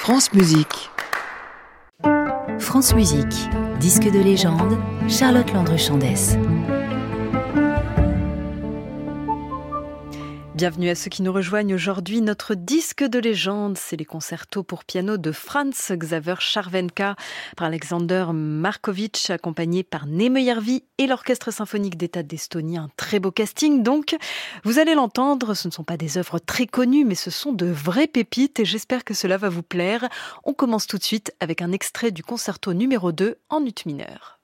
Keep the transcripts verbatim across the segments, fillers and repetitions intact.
France Musique. France Musique, disque de légende, Charlotte Landru-Chandès. Bienvenue à ceux qui nous rejoignent aujourd'hui. Notre disque de légende, c'est les concertos pour piano de Franz Xaver Scharwenka par Alexander Markovitch, accompagné par Neeme Järvi et l'Orchestre symphonique d'État d'Estonie. Un très beau casting donc. Vous allez l'entendre, ce ne sont pas des œuvres très connues, mais ce sont de vraies pépites et j'espère que cela va vous plaire. On commence tout de suite avec un extrait du concerto numéro deux en ut mineur.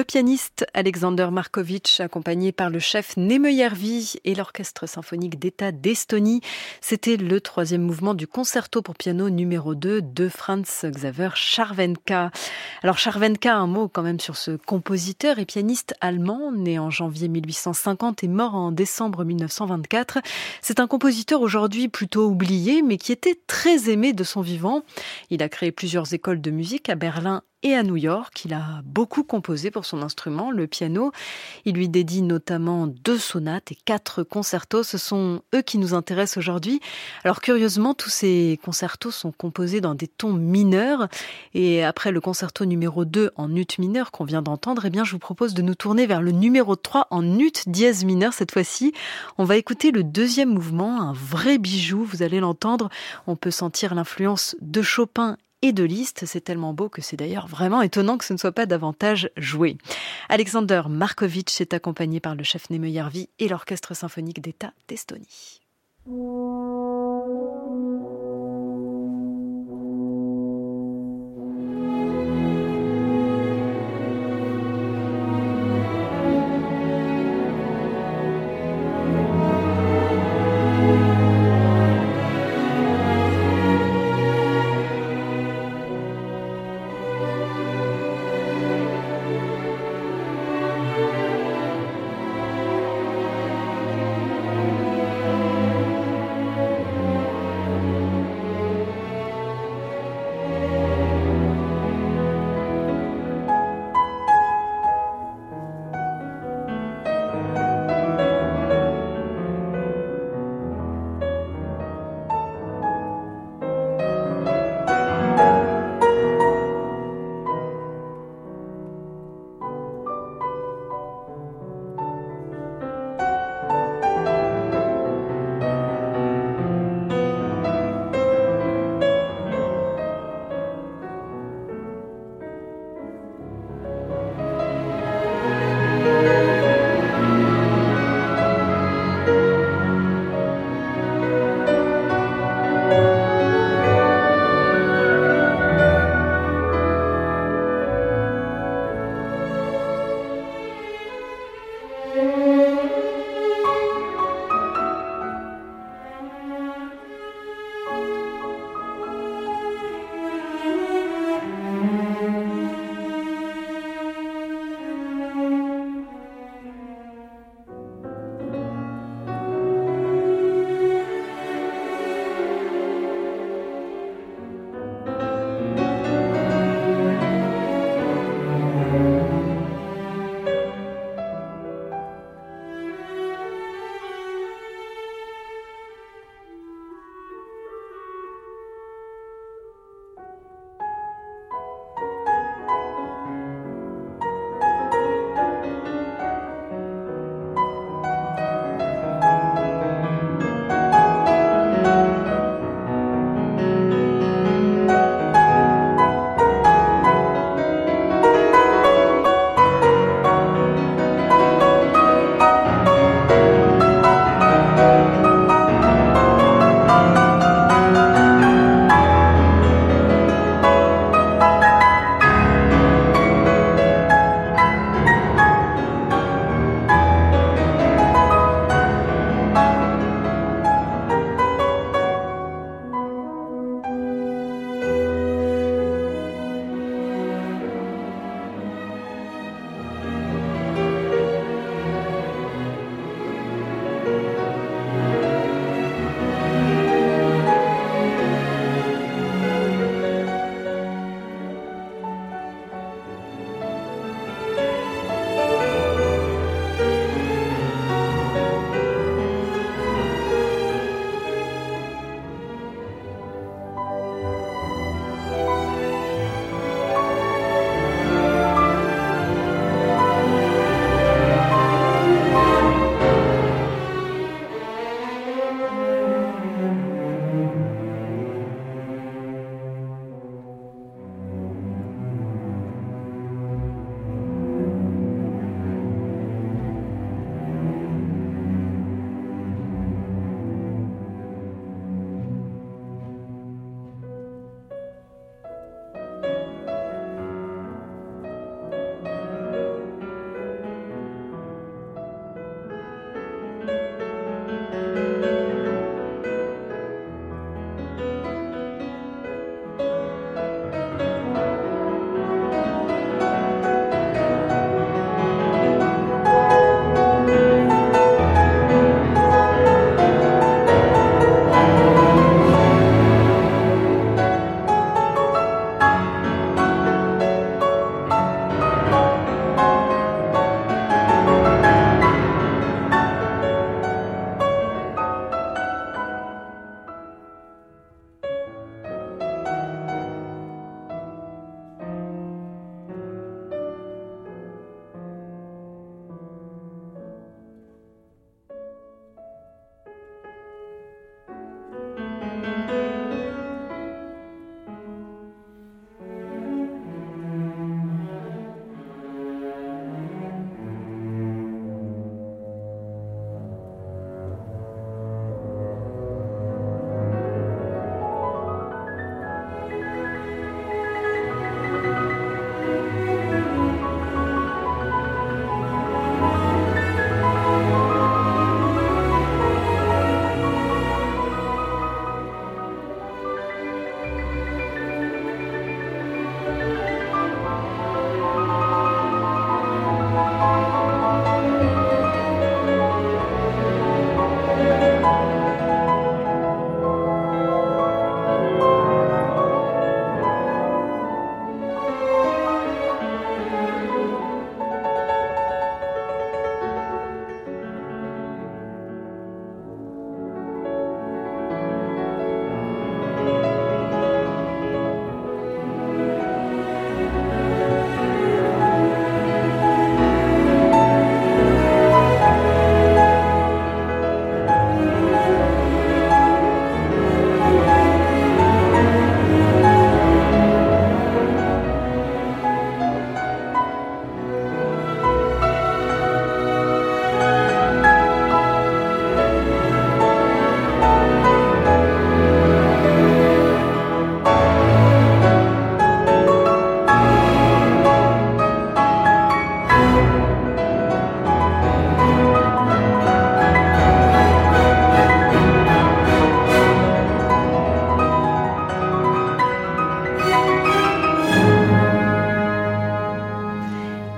pianiste Alexander Markovitch, accompagné par le chef Nemojärvi et l'Orchestre symphonique d'État d'Estonie. C'était le troisième mouvement du concerto pour piano numéro deux de Franz Xaver Scharwenka. Alors Scharwenka, un mot quand même sur ce compositeur et pianiste allemand, né en janvier mille huit cent cinquante et mort en décembre mille neuf cent vingt-quatre. C'est un compositeur aujourd'hui plutôt oublié, mais qui était très aimé de son vivant. Il a créé plusieurs écoles de musique à Berlin et à New York. Il a beaucoup composé pour son instrument, le piano. Il lui dédie notamment deux sonates et quatre concertos. Ce sont eux qui nous intéressent aujourd'hui. Alors curieusement, tous ces concertos sont composés dans des tons mineurs. Et après le concerto numéro deux en ut mineur qu'on vient d'entendre, eh bien, je vous propose de nous tourner vers le numéro trois en ut dièse mineur. Cette fois-ci, on va écouter le deuxième mouvement, un vrai bijou. Vous allez l'entendre. On peut sentir l'influence de Chopin et de Liszt. C'est tellement beau que c'est d'ailleurs vraiment étonnant que ce ne soit pas davantage joué. Alexander Markovitch est accompagné par le chef Nemojärvi et l'Orchestre symphonique d'État d'Estonie.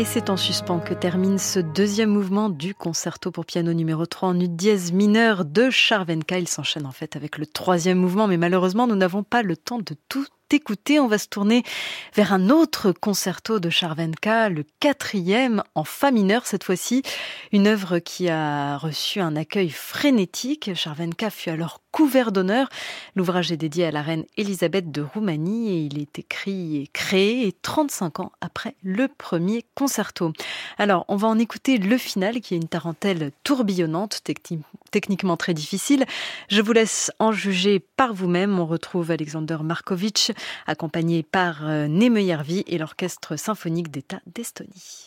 Et c'est en suspens que termine ce deuxième mouvement du concerto pour piano numéro trois en ut dièse mineur de Charvenka. Il s'enchaîne en fait avec le troisième mouvement, mais malheureusement nous n'avons pas le temps de tout écouter. On va se tourner vers un autre concerto de Charvenka, le quatrième en fa mineur cette fois-ci. Une œuvre qui a reçu un accueil frénétique. Charvenka fut alors couvert d'honneur. L'ouvrage est dédié à la reine Élisabeth de Roumanie et il est écrit et créé trente-cinq ans après le premier concerto. Alors, on va en écouter le final qui est une tarentelle tourbillonnante, techni- techniquement très difficile. Je vous laisse en juger par vous-même. On retrouve Alexander Markovitch accompagné par Neemejärvi et l'Orchestre symphonique d'État d'Estonie.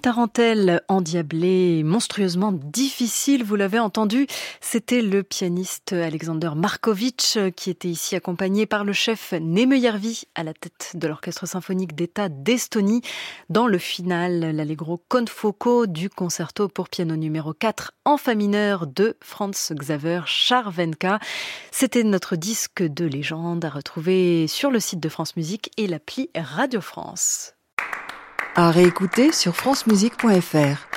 tarentelle endiablée, monstrueusement difficile, vous l'avez entendu, c'était le pianiste Alexander Markovitch qui était ici accompagné par le chef Nemejärvi à la tête de l'Orchestre symphonique d'État d'Estonie dans le final, l'allegro con fuoco du concerto pour piano numéro quatre en fa mineur de Franz Xaver Scharwenka. C'était notre disque de légende à retrouver sur le site de France Musique et l'appli Radio France. À réécouter sur francemusique point f r.